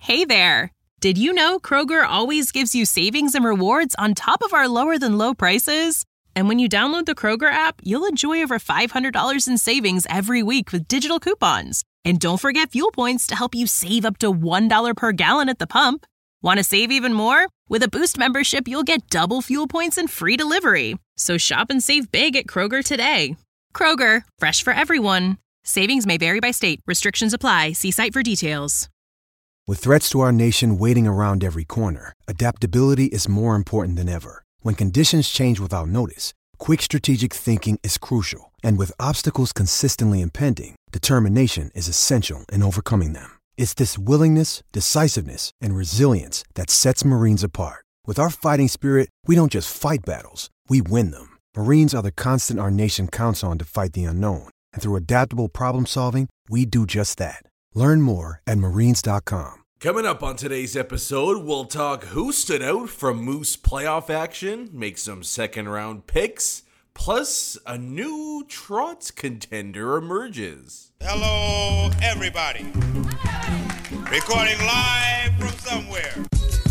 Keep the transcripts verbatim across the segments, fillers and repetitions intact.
Hey there! Did you know Kroger always gives you savings and rewards on top of our lower-than-low prices? And when you download the Kroger app, you'll enjoy over five hundred dollars in savings every week with digital coupons. And don't forget fuel points to help you save up to one dollar per gallon at the pump. Want to save even more? With a Boost membership, you'll get double fuel points and free delivery. So shop and save big at Kroger today. Kroger, fresh for everyone. Savings may vary by state. Restrictions apply. See site for details. With threats to our nation waiting around every corner, adaptability is more important than ever. When conditions change without notice, quick strategic thinking is crucial. And with obstacles consistently impending, determination is essential in overcoming them. It's this willingness, decisiveness, and resilience that sets Marines apart. With our fighting spirit, we don't just fight battles, we win them. Marines are the constant our nation counts on to fight the unknown. And through adaptable problem solving, we do just that. Learn more at marines dot com. Coming up on today's episode, we'll talk who stood out from Moose playoff action, make some second round picks, plus a new Trotz contender emerges. Hello, everybody. Recording live from somewhere.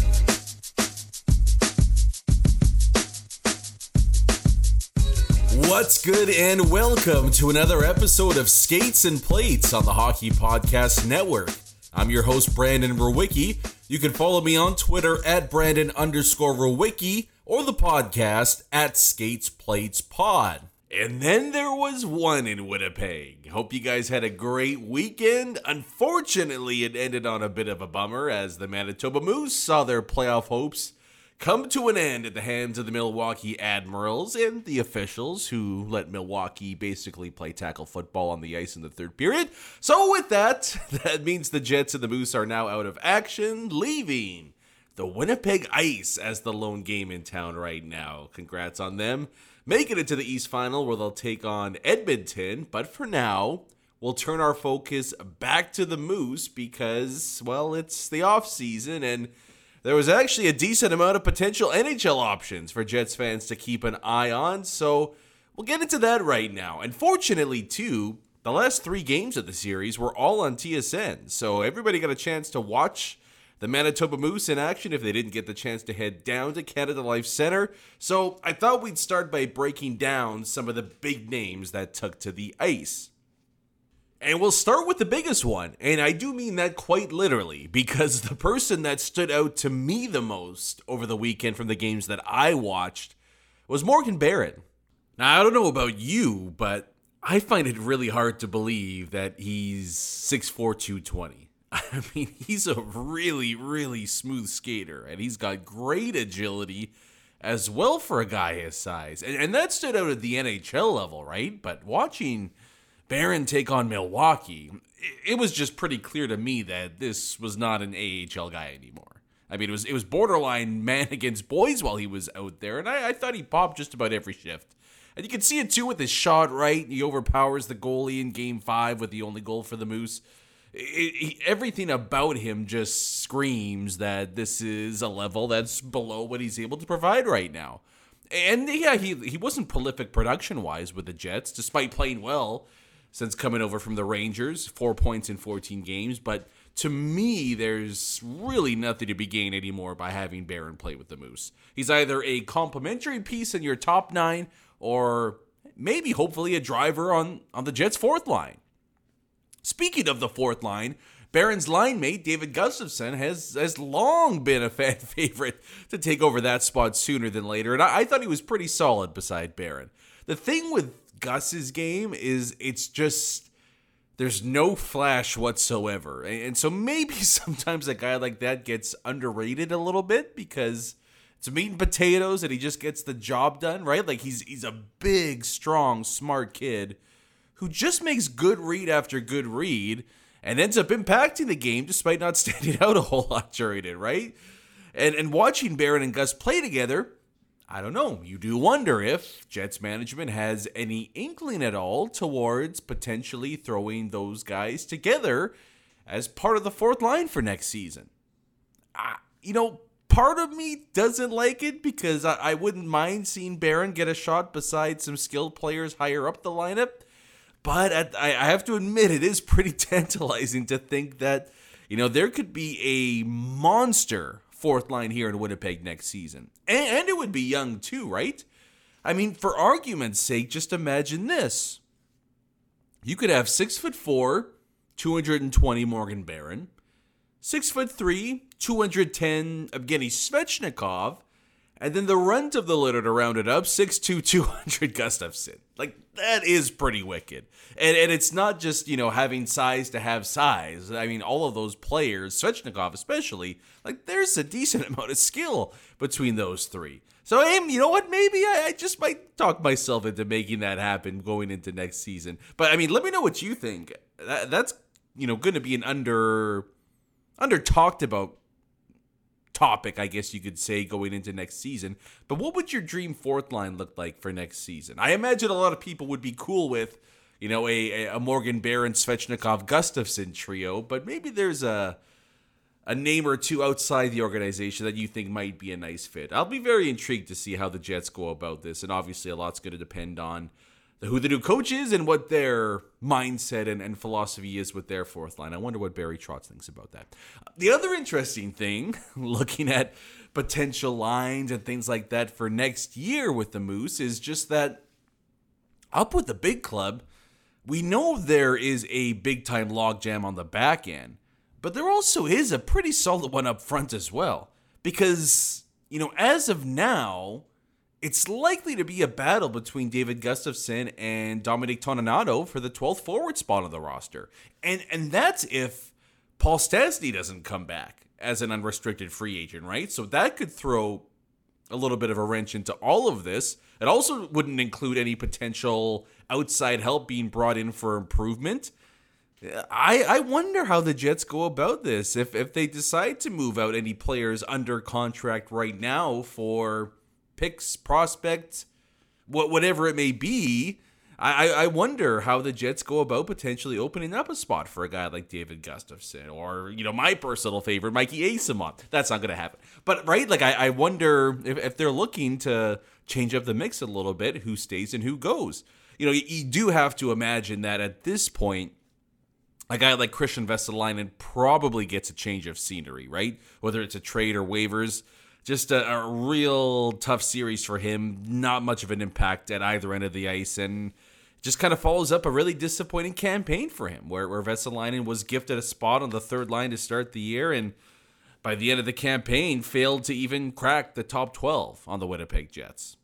What's good, and welcome to another episode of Skates and Plates on the Hockey Podcast Network. I'm your host, Brandon Rowicki. You can follow me on Twitter at Brandon underscore Rowicki or the podcast at Skates Plates Pod. And then there was one in Winnipeg. Hope you guys had a great weekend. Unfortunately, it ended on a bit of a bummer as the Manitoba Moose saw their playoff hopes come to an end at the hands of the Milwaukee Admirals and the officials who let Milwaukee basically play tackle football on the ice in the third period. So with that, that means the Jets and the Moose are now out of action, leaving the Winnipeg Ice as the lone game in town right now. Congrats on them. Making it to the East Final where they'll take on Edmonton. But for now, we'll turn our focus back to the Moose because, well, it's the off season and there was actually a decent amount of potential N H L options for Jets fans to keep an eye on, so we'll get into that right now. And fortunately, too, the last three games of the series were all on T S N, so everybody got a chance to watch the Manitoba Moose in action if they didn't get the chance to head down to Canada Life Center. So I thought we'd start by breaking down some of the big names that took to the ice. And we'll start with the biggest one, and I do mean that quite literally, because the person that stood out to me the most over the weekend from the games that I watched was Morgan Barron. Now, I don't know about you, but I find it really hard to believe that he's six foot four, two twenty. I mean, he's a really, really smooth skater, and he's got great agility as well for a guy his size. And, and that stood out at the N H L level, right? But watching Barron take on Milwaukee, it was just pretty clear to me that this was not an A H L guy anymore. I mean, it was it was borderline man against boys while he was out there, and I, I thought he popped just about every shift. And you can see it too with his shot, right? He overpowers the goalie in Game five with the only goal for the Moose. It, it, everything about him just screams that this is a level that's below what he's able to provide right now. And yeah, he, he wasn't prolific production-wise with the Jets, despite playing well since coming over from the Rangers, four points in fourteen games. But to me, there's really nothing to be gained anymore by having Barron play with the Moose. He's either a complementary piece in your top nine or maybe, hopefully, a driver on, on the Jets' fourth line. Speaking of the fourth line, Barron's line mate, David Gustafsson, has, has long been a fan favorite to take over that spot sooner than later. And I, I thought he was pretty solid beside Barron. The thing with Gus's game is it's just there's no flash whatsoever, and so maybe sometimes a guy like that gets underrated a little bit because it's meat and potatoes and he just gets the job done, right? Like he's he's a big, strong, smart kid who just makes good read after good read and ends up impacting the game despite not standing out a whole lot during it, right? And and watching Barron and Gus play together, I don't know. You do wonder if Jets management has any inkling at all towards potentially throwing those guys together as part of the fourth line for next season. I, you know, part of me doesn't like it because I, I wouldn't mind seeing Barron get a shot beside some skilled players higher up the lineup. But at, I, I have to admit, it is pretty tantalizing to think that You know, there could be a monster fourth line here in Winnipeg next season. And, and it would be young too, right? I mean, for argument's sake, just imagine this. You could have six foot four, two hundred twenty Morgan Barron, six foot three, two hundred ten Evgeny Svechnikov, and then the runt of the litter to round it up, six two, two hundred Gustafsson. Like, that is pretty wicked. And and it's not just, you know, having size to have size. I mean, all of those players, Svechnikov especially, like, there's a decent amount of skill between those three. So, Aim, you know what? Maybe I, I just might talk myself into making that happen going into next season. But, I mean, let me know what you think. That, that's, you know, going to be an under, under talked about topic, I guess you could say, going into next season. But what would your dream fourth line look like for next season? I imagine a lot of people would be cool with, you know, a, a Morgan Barron, Svechnikov, Gustafsson trio, but maybe there's a a name or two outside the organization that you think might be a nice fit. I'll be very intrigued to see how the Jets go about this, and obviously a lot's going to depend on the, who the new coach is and what their mindset and, and philosophy is with their fourth line. I wonder what Barry Trotz thinks about that. The other interesting thing, looking at potential lines and things like that for next year with the Moose, is just that up with the big club, we know there is a big-time logjam on the back end, but there also is a pretty solid one up front as well. Because, you know, as of now, it's likely to be a battle between David Gustafsson and Dominic Toninato for the twelfth forward spot on the roster. And and that's if Paul Stastny doesn't come back as an unrestricted free agent, right? So that could throw a little bit of a wrench into all of this. It also wouldn't include any potential outside help being brought in for improvement. I, I wonder how the Jets go about this. If if they decide to move out any players under contract right now for picks, prospects, what whatever it may be, I, I wonder how the Jets go about potentially opening up a spot for a guy like David Gustafsson or, you know, my personal favorite, Mikey Eyssimont. That's not going to happen. But, right, like, I, I wonder if, if they're looking to change up the mix a little bit, who stays and who goes. You know, you, you do have to imagine that at this point, a guy like Christian Vesalainen probably gets a change of scenery, right? Whether it's a trade or waivers. Just a, a real tough series for him. Not much of an impact at either end of the ice. And just kind of follows up a really disappointing campaign for him, where, where Vesalainen was gifted a spot on the third line to start the year, and by the end of the campaign, failed to even crack the top twelve on the Winnipeg Jets.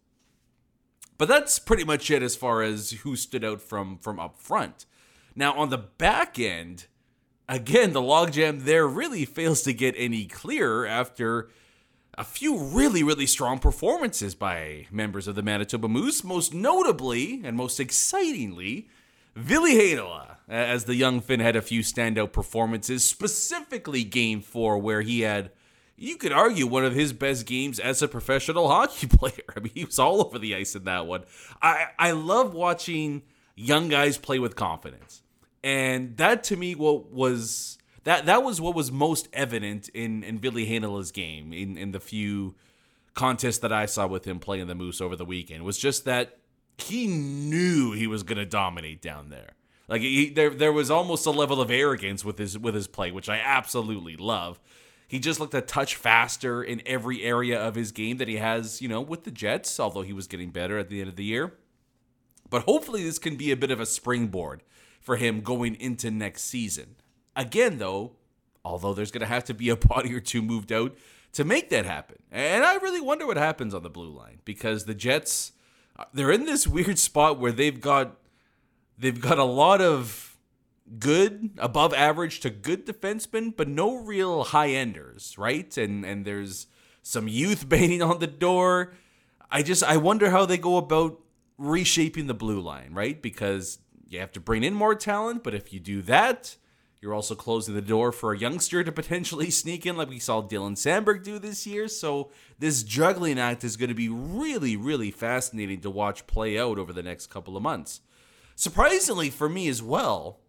But that's pretty much it as far as who stood out from, from up front. Now, on the back end, again, the logjam there really fails to get any clearer after a few really, really strong performances by members of the Manitoba Moose, most notably and most excitingly, Ville Heinola, as the young Finn had a few standout performances, specifically Game four, where he had, you could argue, one of his best games as a professional hockey player. I mean, he was all over the ice in that one. I, I love watching young guys play with confidence. And that, to me, what was... That that was what was most evident in, in Ville Heinola's game, in, in the few contests that I saw with him playing the Moose over the weekend, was just that he knew he was going to dominate down there. Like, he, there there was almost a level of arrogance with his with his play, which I absolutely love. He just looked a touch faster in every area of his game that he has, you know, with the Jets, although he was getting better at the end of the year. But hopefully this can be a bit of a springboard for him going into next season. Again, though, although there's going to have to be a body or two moved out to make that happen. And I really wonder what happens on the blue line, because the Jets, they're in this weird spot where they've got they've got a lot of good, above average to good defensemen, but no real high-enders, right? And and there's some youth banging on the door. I just, I wonder how they go about reshaping the blue line, right? Because you have to bring in more talent, but if you do that, you're also closing the door for a youngster to potentially sneak in like we saw Dylan Sandberg do this year. So this juggling act is going to be really, really fascinating to watch play out over the next couple of months. Surprisingly for me as well,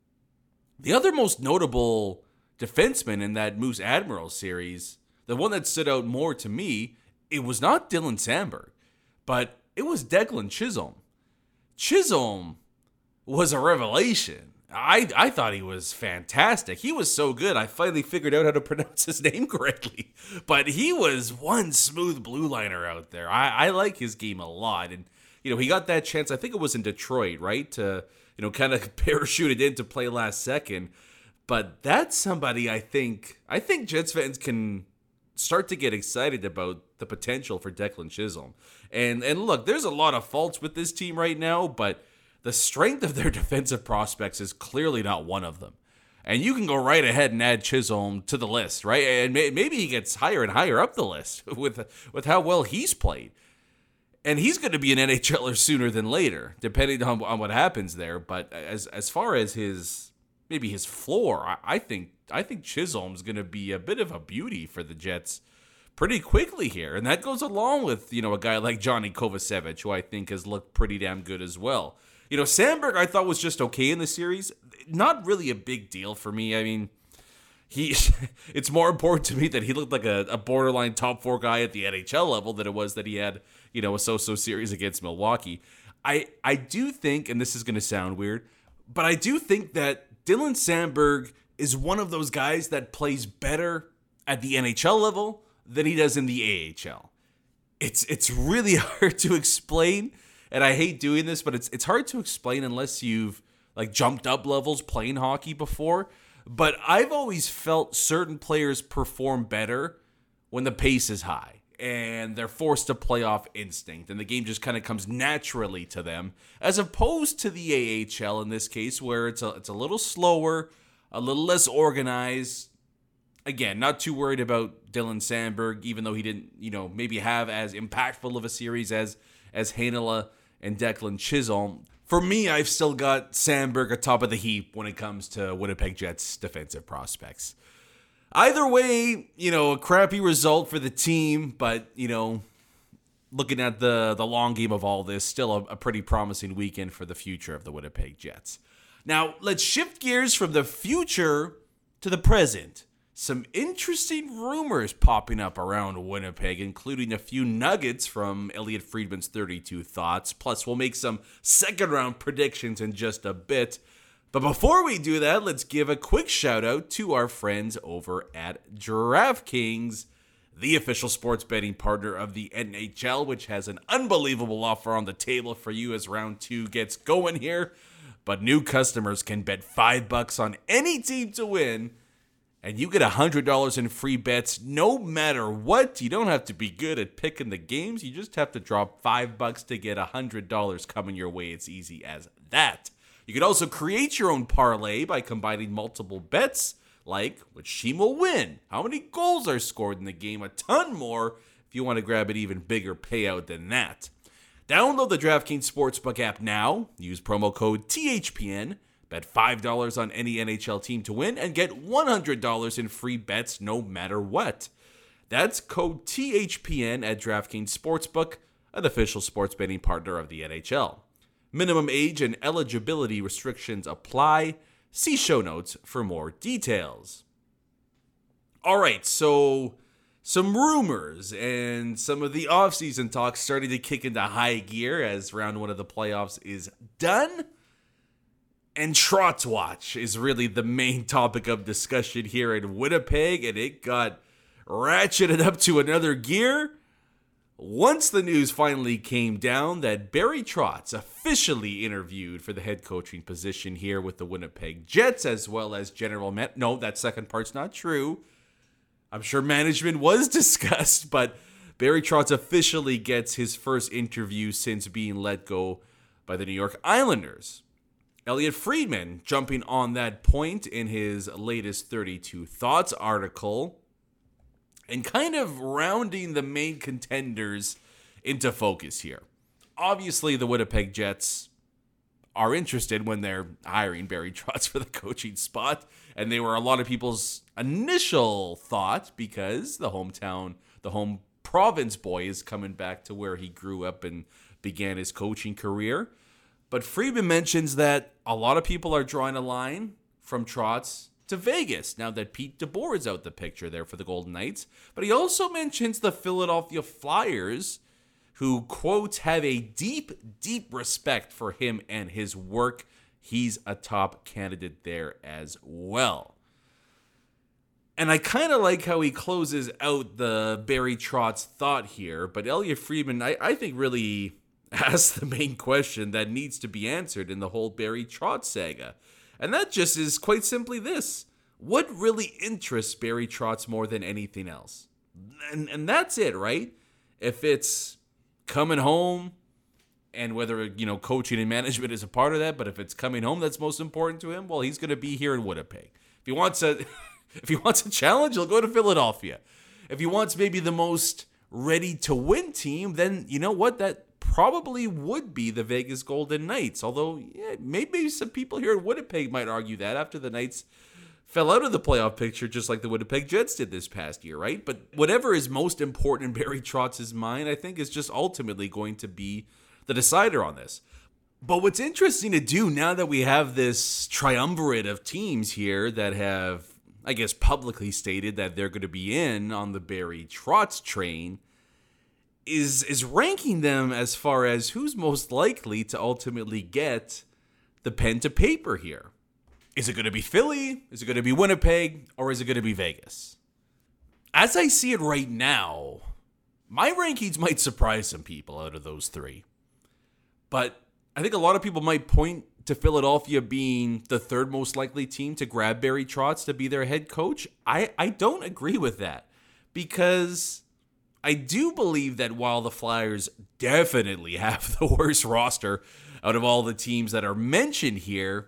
the other most notable defenseman in that Moose Admiral series, the one that stood out more to me, it was not Dylan Sandberg, but it was Declan Chisholm. Chisholm was a revelation. I I thought he was fantastic. He was so good. I finally figured out how to pronounce his name correctly. But he was one smooth blue liner out there. I, I like his game a lot. And, you know, he got that chance, I think it was in Detroit, right? To, you know, kind of parachuted in to play last second. But that's somebody I think, I think Jets fans can start to get excited about the potential for Declan Chisholm. And, and look, there's a lot of faults with this team right now, but the strength of their defensive prospects is clearly not one of them. And you can go right ahead and add Chisholm to the list, right? And may, maybe he gets higher and higher up the list with with how well he's played. And he's going to be an N H L er sooner than later, depending on, on what happens there. But as as far as his, maybe his floor, I, I think I think Chisholm's going to be a bit of a beauty for the Jets pretty quickly here. And that goes along with, you know, a guy like Johnny Kovacevic, who I think has looked pretty damn good as well. You know, Sandberg, I thought was just okay in the series. Not really a big deal for me. I mean, he it's more important to me that he looked like a, a borderline top four guy at the N H L level than it was that he had, you know, a so-so series against Milwaukee. I, I do think, and this is going to sound weird, but I do think that Dylan Sandberg is one of those guys that plays better at the N H L level than he does in the A H L. It's it's really hard to explain. And I hate doing this, but it's it's hard to explain unless you've like jumped up levels playing hockey before. But I've always felt certain players perform better when the pace is high and they're forced to play off instinct and the game just kind of comes naturally to them, as opposed to the A H L in this case, where it's a it's a little slower, a little less organized. Again, not too worried about Dylan Sandberg, even though he didn't, you know, maybe have as impactful of a series as as Heinola and Declan Chisholm. For me, I've still got Sandberg atop of the heap when it comes to Winnipeg Jets defensive prospects. Either way, you know, a crappy result for the team, but, you know, looking at the, the long game of all this, still a, a pretty promising weekend for the future of the Winnipeg Jets. Now, let's shift gears from the future to the present. Some interesting rumors popping up around Winnipeg, including a few nuggets from Elliot Friedman's thirty-two Thoughts. Plus, we'll make some second-round predictions in just a bit. But before we do that, let's give a quick shout-out to our friends over at DraftKings, the official sports betting partner of the N H L, which has an unbelievable offer on the table for you as round two gets going here. But new customers can bet five bucks on any team to win, and you get one hundred dollars in free bets no matter what. You don't have to be good at picking the games. You just have to drop five bucks to get one hundred dollars coming your way. It's easy as that. You can also create your own parlay by combining multiple bets, like which team will win, how many goals are scored in the game, a ton more if you want to grab an even bigger payout than that. Download the DraftKings Sportsbook app now. Use promo code T H P N. Bet five dollars on any N H L team to win and get one hundred dollars in free bets no matter what. That's code T H P N at DraftKings Sportsbook, an official sports betting partner of the N H L. Minimum age and eligibility restrictions apply. See show notes for more details. All right, so some rumors and some of the offseason talk starting to kick into high gear as round one of the playoffs is done. And Trotz Watch is really the main topic of discussion here in Winnipeg, and it got ratcheted up to another gear once the news finally came down that Barry Trotz officially interviewed for the head coaching position here with the Winnipeg Jets, as well as general man- No, that second part's not true. I'm sure management was discussed, but Barry Trotz officially gets his first interview since being let go by the New York Islanders. Elliot Friedman jumping on that point in his latest thirty-two Thoughts article and kind of rounding the main contenders into focus here. Obviously, the Winnipeg Jets are interested when they're hiring Barry Trotz for the coaching spot, and they were a lot of people's initial thought because the hometown, the home province boy is coming back to where he grew up and began his coaching career. But Friedman mentions that a lot of people are drawing a line from Trotz to Vegas now that Pete DeBoer is out the picture there for the Golden Knights. But he also mentions the Philadelphia Flyers, who, quote, have a deep, deep respect for him and his work he's a top candidate there as well. And I kind of like how he closes out the Barry Trotz thought here, but Elliotte Friedman, I, I think, really asks the main question that needs to be answered in the whole Barry Trotz saga. And that just is quite simply this. What really interests Barry Trotz more than anything else? And, and that's it, right? If it's coming home, and whether, you know, coaching and management is a part of that, but if it's coming home that's most important to him, well, he's going to be here in Winnipeg. If he wants a... If he wants a challenge, he'll go to Philadelphia. If he wants maybe the most ready-to-win team, then you know what? That probably would be the Vegas Golden Knights. Although, yeah, maybe some people here in Winnipeg might argue that after the Knights fell out of the playoff picture, just like the Winnipeg Jets did this past year, right? But whatever is most important in Barry Trotz's mind, I think is just ultimately going to be the decider on this. But what's interesting to do now that we have this triumvirate of teams here that have, I guess, publicly stated that they're going to be in on the Barry Trotz train, is is ranking them as far as who's most likely to ultimately get the pen to paper here. Is it going to be Philly? Is it going to be Winnipeg? Or is it going to be Vegas? As I see it right now, my rankings might surprise some people out of those three. But I think a lot of people might point to Philadelphia being the third most likely team to grab Barry Trotz to be their head coach. I, I don't agree with that, because I do believe that while the Flyers definitely have the worst roster out of all the teams that are mentioned here,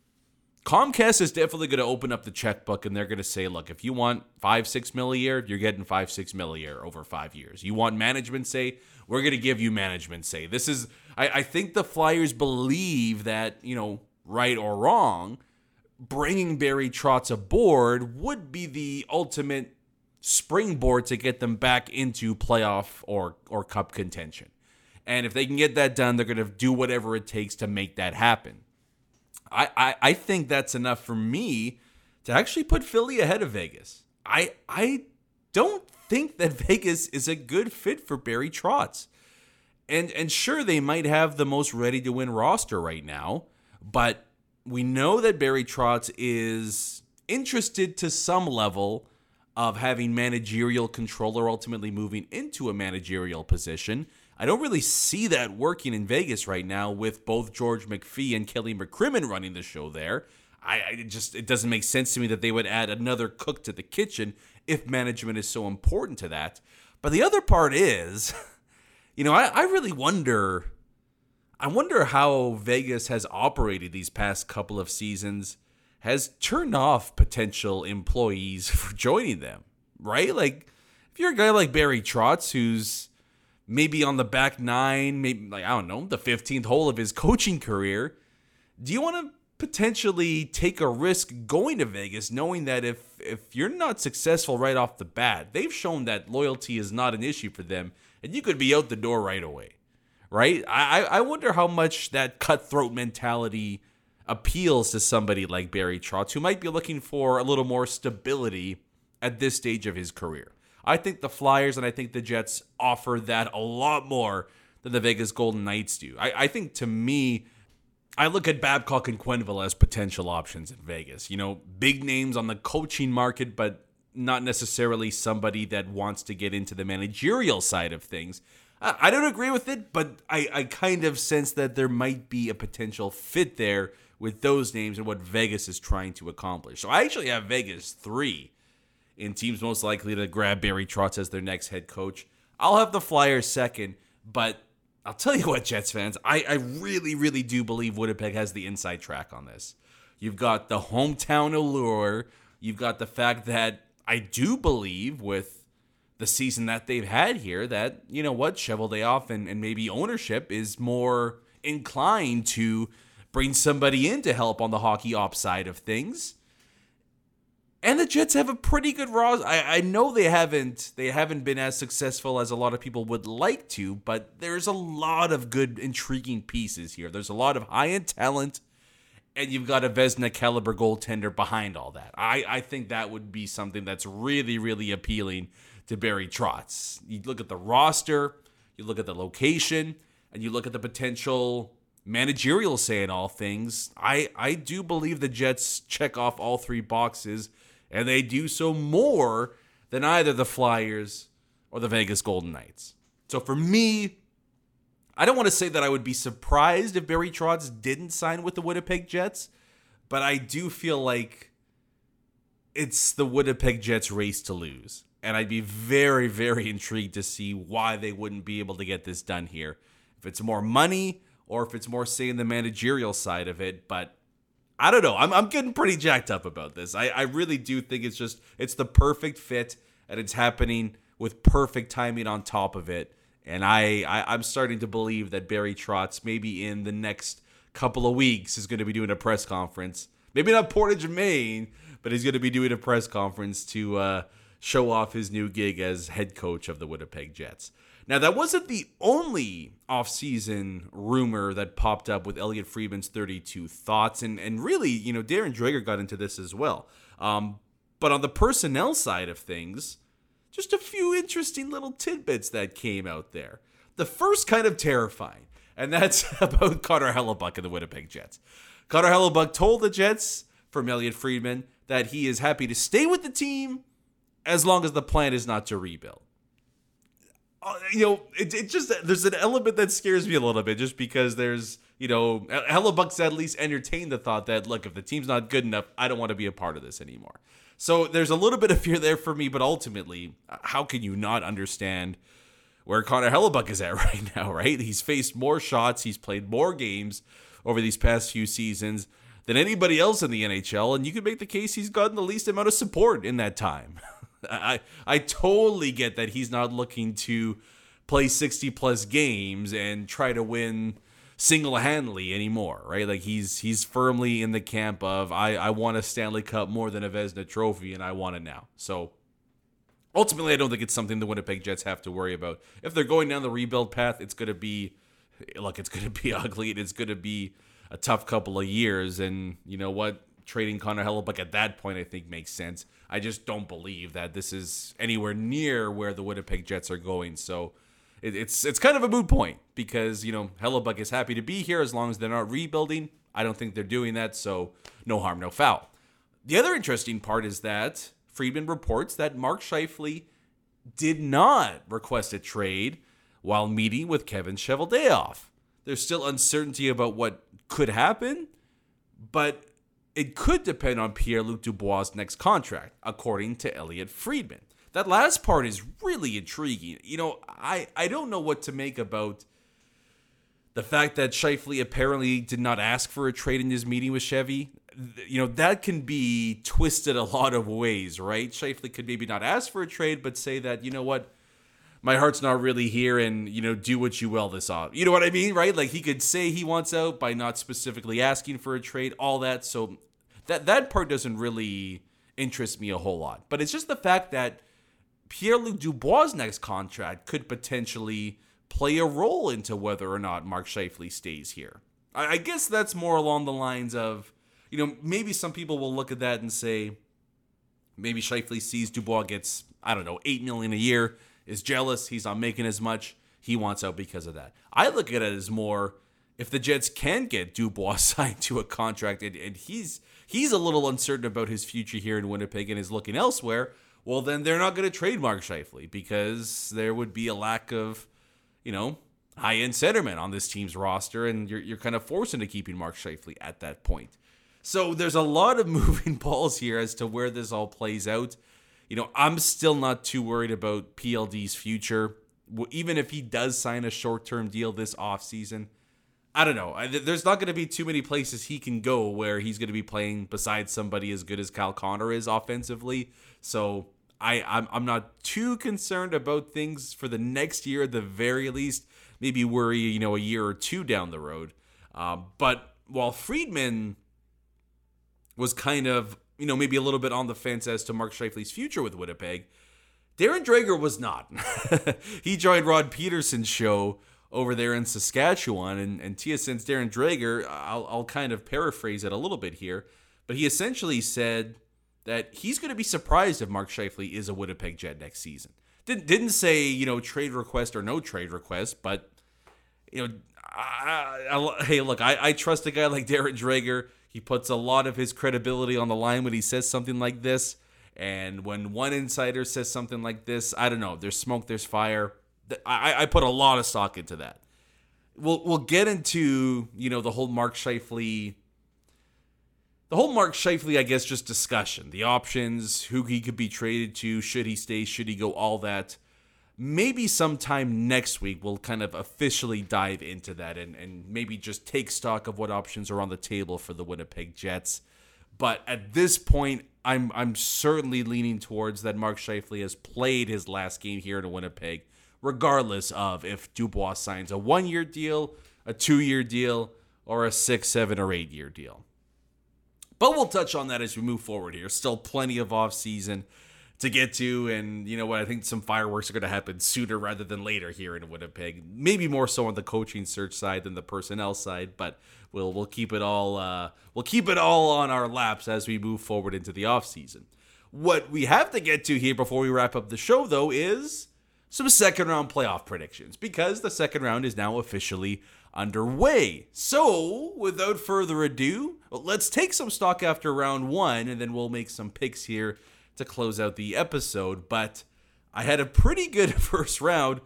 Comcast is definitely going to open up the checkbook and they're going to say, look, if you want five, six mil a year, you're getting five, six mil a year over five years. You want management say, we're going to give you management say. This is, I, I think the Flyers believe that, you know, right or wrong, bringing Barry Trotz aboard would be the ultimate springboard to get them back into playoff or, or cup contention. And if they can get that done, they're going to do whatever it takes to make that happen. I, I, I think that's enough for me to actually put Philly ahead of Vegas. I I don't think that Vegas is a good fit for Barry Trotz. And and sure, they might have the most ready-to-win roster right now, but we know that Barry Trotz is interested to some level of having managerial control or ultimately moving into a managerial position. I don't really see that working in Vegas right now with both George McPhee and Kelly McCrimmon running the show there. I, I just it doesn't make sense to me that they would add another cook to the kitchen if management is so important to that. But the other part is, you know, I, I really wonder, I wonder how Vegas has operated these past couple of seasons, has turned off potential employees for joining them, right? Like, if you're a guy like Barry Trotz who's maybe on the back nine, maybe, like, I don't know, the fifteenth hole of his coaching career, do you want to potentially take a risk going to Vegas knowing that if if you're not successful right off the bat, they've shown that loyalty is not an issue for them, and you could be out the door right away, right? I, I wonder how much that cutthroat mentality appeals to somebody like Barry Trotz, who might be looking for a little more stability at this stage of his career. I think the Flyers and I think the Jets offer that a lot more than the Vegas Golden Knights do. I, I think, to me, I look at Babcock and Quenneville as potential options in Vegas. You know, big names on the coaching market, but not necessarily somebody that wants to get into the managerial side of things. I, I don't agree with it, but I, I kind of sense that there might be a potential fit there with those names and what Vegas is trying to accomplish. So I actually have Vegas three in teams most likely to grab Barry Trotz as their next head coach. I'll have the Flyers second, but I'll tell you what, Jets fans, I, I really, really do believe Winnipeg has the inside track on this. You've got the hometown allure. You've got the fact that I do believe with the season that they've had here that, you know what, Cheveldayoff and, and maybe ownership is more inclined to bring somebody in to help on the hockey ops side of things. And the Jets have a pretty good roster. I, I know they haven't they haven't been as successful as a lot of people would like to, but there's a lot of good, intriguing pieces here. There's a lot of high-end talent, and you've got a Vezina caliber goaltender behind all that. I, I think that would be something that's really, really appealing to Barry Trotz. You look at the roster, you look at the location, and you look at the potential managerial say in all things, I, I do believe the Jets check off all three boxes, and they do so more than either the Flyers or the Vegas Golden Knights. So for me, I don't want to say that I would be surprised if Barry Trotz didn't sign with the Winnipeg Jets, but I do feel like it's the Winnipeg Jets' race to lose. And I'd be very, very intrigued to see why they wouldn't be able to get this done here. If it's more money or if it's more, say, in the managerial side of it. But I don't know. I'm I'm getting pretty jacked up about this. I, I really do think it's just, it's the perfect fit, and it's happening with perfect timing on top of it. And I, I, I'm starting to believe that Barry Trotz, maybe in the next couple of weeks, is going to be doing a press conference. Maybe not Portage, Maine, but he's going to be doing a press conference to uh, show off his new gig as head coach of the Winnipeg Jets. Now, that wasn't the only offseason rumor that popped up with Elliotte Friedman's thirty-two thoughts. And, and really, you know, Darren Dreger got into this as well. Um, but on the personnel side of things, just a few interesting little tidbits that came out there. The first kind of terrifying, and that's about Connor Hellebuyck and the Winnipeg Jets. Connor Hellebuyck told the Jets, from Elliotte Friedman, that he is happy to stay with the team as long as the plan is not to rebuild. Uh, you know, it, it just, there's an element that scares me a little bit, just because there's, you know, Hellebuyck's at least entertained the thought that, look, if the team's not good enough, I don't want to be a part of this anymore. So there's a little bit of fear there for me, but ultimately, how can you not understand where Connor Hellebuyck is at right now, right? He's faced more shots, he's played more games over these past few seasons than anybody else in the N H L, and you could make the case he's gotten the least amount of support in that time. I I totally get that he's not looking to play sixty plus games and try to win single-handedly anymore, right? Like he's he's firmly in the camp of I, I want a Stanley Cup more than a Vezina trophy, and I want it now. So ultimately, I don't think it's something the Winnipeg Jets have to worry about. If they're going down the rebuild path, it's going to be, look, it's going to be ugly, and it's going to be a tough couple of years. And you know what? Trading Connor Hellebuyck at that point, I think, makes sense. I just don't believe that this is anywhere near where the Winnipeg Jets are going. So it, it's it's kind of a moot point, because, you know, Hellebuyck is happy to be here as long as they're not rebuilding. I don't think they're doing that, so no harm, no foul. The other interesting part is that Friedman reports that Mark Scheifele did not request a trade while meeting with Kevin Cheveldayoff. There's still uncertainty about what could happen, but it could depend on Pierre-Luc Dubois' next contract, according to Elliotte Friedman. That last part is really intriguing. You know, I, I don't know what to make about the fact that Scheifele apparently did not ask for a trade in his meeting with Chevy. You know, that can be twisted a lot of ways, right? Scheifele could maybe not ask for a trade, but say that, you know what, my heart's not really here, and, you know, do what you will this off. You know what I mean, right? Like, he could say he wants out by not specifically asking for a trade, all that. So that that part doesn't really interest me a whole lot. But it's just the fact that Pierre-Luc Dubois' next contract could potentially play a role into whether or not Mark Scheifele stays here. I, I guess that's more along the lines of, you know, maybe some people will look at that and say, maybe Scheifele sees Dubois gets, I don't know, eight million dollars a year, is jealous, he's not making as much, he wants out because of that. I look at it as more, if the Jets can get Dubois signed to a contract and, and he's he's a little uncertain about his future here in Winnipeg and is looking elsewhere, well, then they're not going to trade Mark Scheifele, because there would be a lack of, you know, high-end centermen on this team's roster, and you're you're kind of forced into keeping Mark Scheifele at that point. So there's a lot of moving balls here as to where this all plays out. You know, I'm still not too worried about P L D's future. Even if he does sign a short-term deal this offseason, I don't know. There's not going to be too many places he can go where he's going to be playing beside somebody as good as Kyle Connor is offensively. So I, I'm, I'm not too concerned about things for the next year at the very least. Maybe worry, you know, a year or two down the road. Uh, but while Friedman was kind of, you know, maybe a little bit on the fence as to Mark Scheifele's future with Winnipeg, Darren Dreger was not. He joined Rod Peterson's show over there in Saskatchewan, and, and T S N's Darren Dreger, I'll, I'll kind of paraphrase it a little bit here, but he essentially said that he's going to be surprised if Mark Scheifele is a Winnipeg Jet next season. Didn't, didn't say, you know, trade request or no trade request, but you know, I, I, hey, look, I, I trust a guy like Darren Dreger. He puts a lot of his credibility on the line when he says something like this. And when one insider says something like this, I don't know, there's smoke, there's fire. I, I put a lot of stock into that. We'll we'll get into, you know, the whole Mark Scheifele, the whole Mark Scheifele, I guess, just discussion. The options, who he could be traded to, should he stay, should he go, all that. Maybe sometime next week we'll kind of officially dive into that and, and maybe just take stock of what options are on the table for the Winnipeg Jets. But at this point, I'm I'm certainly leaning towards that Mark Scheifele has played his last game here in Winnipeg, regardless of if Dubois signs a one-year deal, a two-year deal, or a six, seven, or eight-year deal. But we'll touch on that as we move forward here. Still plenty of off-season to get to, and you know what, I think some fireworks are going to happen sooner rather than later here in Winnipeg. Maybe more so on the coaching search side than the personnel side, but we'll we'll keep it all uh, we'll keep it all on our laps as we move forward into the offseason. What we have to get to here before we wrap up the show, though, is some second round playoff predictions, because the second round is now officially underway. So, without further ado, let's take some stock after round one, and then we'll make some picks here to close out the episode. But I had a pretty good first round,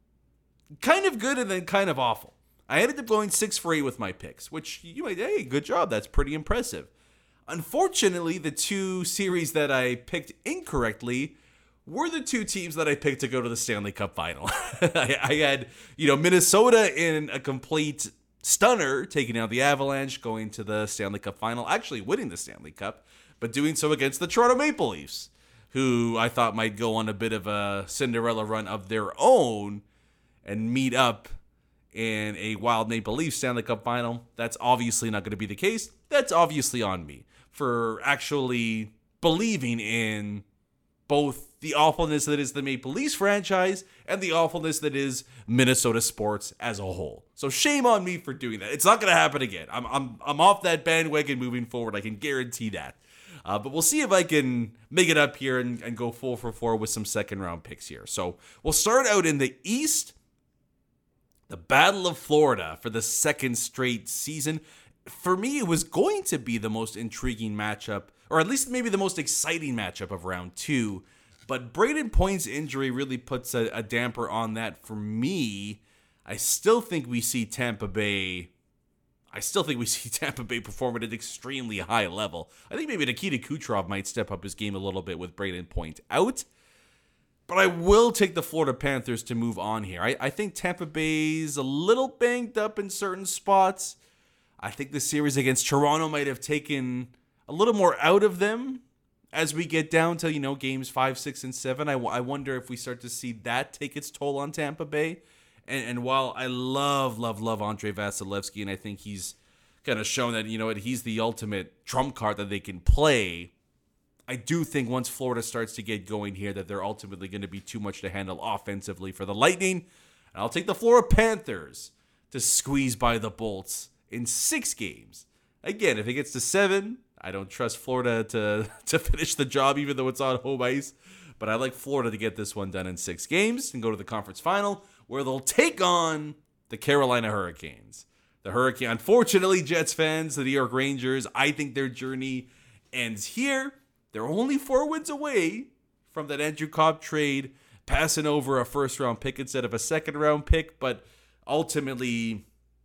kind of good and then kind of awful. I ended up going six for eight with my picks, which you might, hey, good job. That's pretty impressive. Unfortunately, the two series that I picked incorrectly were the two teams that I picked to go to the Stanley Cup final. I, I had, you know, Minnesota in a complete stunner, taking out the Avalanche, going to the Stanley Cup final, actually winning the Stanley Cup, but doing so against the Toronto Maple Leafs, who I thought might go on a bit of a Cinderella run of their own and meet up in a Wild Maple Leafs Stanley Cup final. That's obviously not going to be the case. That's obviously on me for actually believing in both the awfulness that is the Maple Leafs franchise and the awfulness that is Minnesota sports as a whole. So shame on me for doing that. It's not going to happen again. I'm I'm I'm off that bandwagon moving forward. I can guarantee that. Uh, but we'll see if I can make it up here and, and go full for four with some second round picks here. So we'll start out in the East. The Battle of Florida for the second straight season. For me, it was going to be the most intriguing matchup, or at least maybe the most exciting matchup of round two. But Brayden Point's injury really puts a, a damper on that for me. I still think we see Tampa Bay. I still think we see Tampa Bay perform at an extremely high level. I think maybe Nikita Kucherov might step up his game a little bit with Brayden Point out. But I will take the Florida Panthers to move on here. I, I think Tampa Bay's a little banged up in certain spots. I think the series against Toronto might have taken a little more out of them as we get down to, you know, games five, six, and seven. I, I wonder if we start to see that take its toll on Tampa Bay. And, and while I love, love, love Andrei Vasilevsky, and I think he's kind of shown that, you know, he's the ultimate trump card that they can play, I do think once Florida starts to get going here that they're ultimately going to be too much to handle offensively for the Lightning. And I'll take the Florida Panthers to squeeze by the Bolts in six games. Again, if it gets to seven, I don't trust Florida to, to finish the job, even though it's on home ice. But I like Florida to get this one done in six games and go to the conference final, where they'll take on the Carolina Hurricanes. The Hurricane, unfortunately, Jets fans, the New York Rangers, I think their journey ends here. They're only four wins away from that Andrew Copp trade, passing over a first-round pick instead of a second-round pick. But ultimately,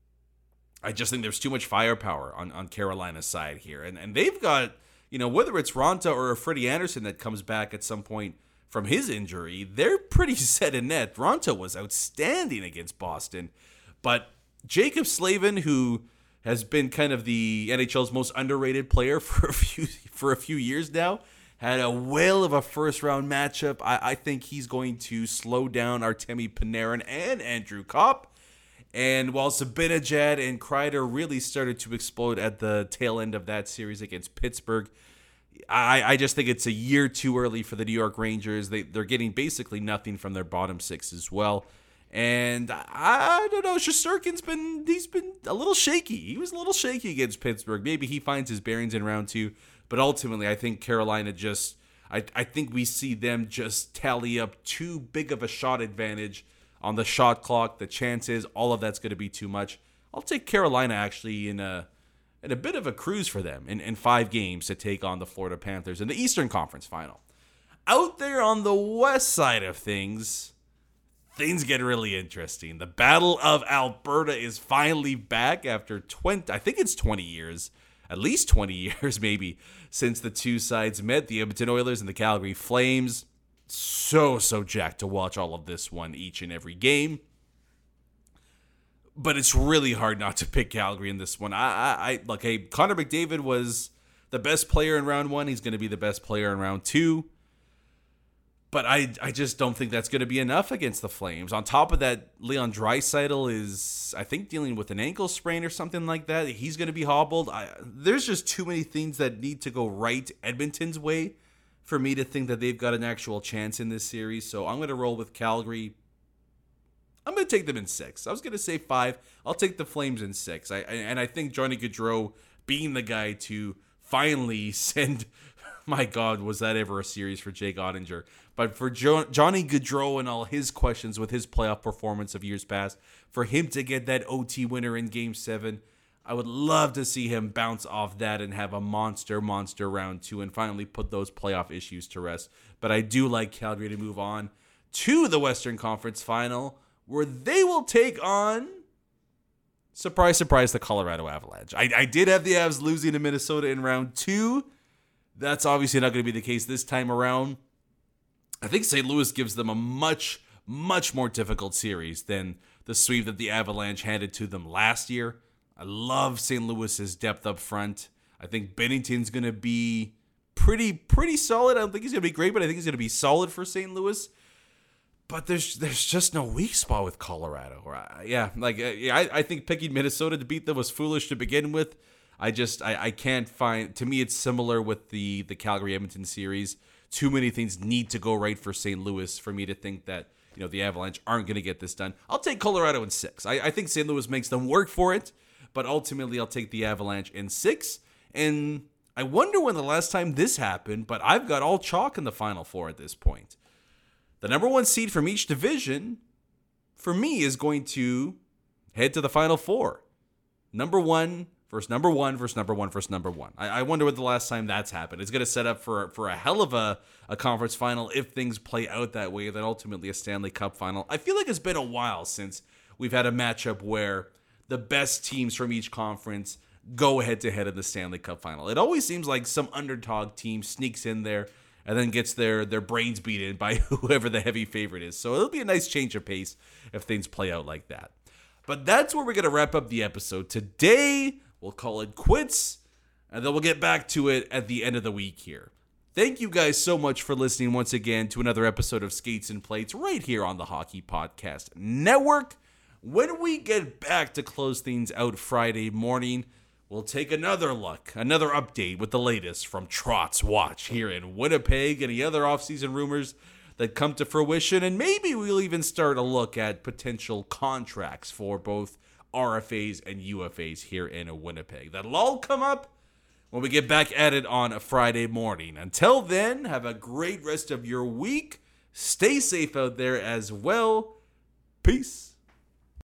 I just think there's too much firepower on, on Carolina's side here. And and they've got, you know, whether it's Ronta or Freddie Anderson that comes back at some point from his injury, they're pretty set in net. Ronta was outstanding against Boston. But Jacob Slavin, who has been kind of the N H L's most underrated player for a few for a few years now, had a whale of a first-round matchup. I, I think he's going to slow down Artemi Panarin and Andrew Copp. And while Zibanejad and Kreider really started to explode at the tail end of that series against Pittsburgh, I, I just think it's a year too early for the New York Rangers. They, they're getting basically nothing from their bottom six as well. And I don't know, Shesterkin's been, he's been a little shaky. He was a little shaky against Pittsburgh. Maybe he finds his bearings in round two. But ultimately, I think Carolina just, I, I think we see them just tally up too big of a shot advantage on the shot clock, the chances, all of that's going to be too much. I'll take Carolina actually in a in a bit of a cruise for them in, in five games to take on the Florida Panthers in the Eastern Conference Final. Out there on the west side of things, things get really interesting. The Battle of Alberta is finally back after twenty, I think it's twenty years, at least twenty years maybe, since the two sides met, the Edmonton Oilers and the Calgary Flames. So, so jacked to watch all of this one each and every game. But it's really hard not to pick Calgary in this one. I, I, I look, hey, Connor McDavid was the best player in round one. He's going to be the best player in round two. But I, I just don't think that's going to be enough against the Flames. On top of that, Leon Draisaitl is, I think, dealing with an ankle sprain or something like that. He's going to be hobbled. I, there's just too many things that need to go right Edmonton's way for me to think that they've got an actual chance in this series. So I'm going to roll with Calgary. I'm going to take them in six. I was going to say five. I'll take the Flames in six. I, and I think Johnny Gaudreau being the guy to finally send... My God, was that ever a series for Jake Ottinger? But for jo- Johnny Gaudreau and all his questions with his playoff performance of years past, for him to get that O T winner in Game seven, I would love to see him bounce off that and have a monster, monster round two and finally put those playoff issues to rest. But I do like Calgary to move on to the Western Conference Final, where they will take on, surprise, surprise, the Colorado Avalanche. I, I did have the Avs losing to Minnesota in round two. That's obviously not going to be the case this time around. I think Saint Louis gives them a much, much more difficult series than the sweep that the Avalanche handed to them last year. I love Saint Louis's depth up front. I think Bennington's going to be pretty, pretty solid. I don't think he's going to be great, but I think he's going to be solid for Saint Louis. But there's there's just no weak spot with Colorado. Yeah, like I, I think picking Minnesota to beat them was foolish to begin with. I just, I, I can't find, to me it's similar with the, the Calgary-Edmonton series. Too many things need to go right for Saint Louis for me to think that, you know, the Avalanche aren't going to get this done. I'll take Colorado in six. I, I think Saint Louis makes them work for it, but ultimately I'll take the Avalanche in six. And I wonder when the last time this happened, but I've got all chalk in the Final Four at this point. The number one seed from each division, for me, is going to head to the Final Four. Number one versus number one versus number one versus number one. I, I wonder what the last time that's happened. It's going to set up for, for a hell of a, a conference final if things play out that way, then ultimately a Stanley Cup final. I feel like it's been a while since we've had a matchup where the best teams from each conference go head-to-head in the Stanley Cup final. It always seems like some underdog team sneaks in there and then gets their, their brains beaten by whoever the heavy favorite is. So it'll be a nice change of pace if things play out like that. But that's where we're going to wrap up the episode. Today, we'll call it quits, and then we'll get back to it at the end of the week here. Thank you guys so much for listening once again to another episode of Skates and Plates right here on the Hockey Podcast Network. When we get back to close things out Friday morning, we'll take another look, another update with the latest from Trot's Watch here in Winnipeg, any other offseason rumors that come to fruition, and maybe we'll even start a look at potential contracts for both R F As and U F As here in Winnipeg. That'll all come up when we get back at it on a Friday morning. Until then, have a great rest of your week. Stay safe out there as well. Peace.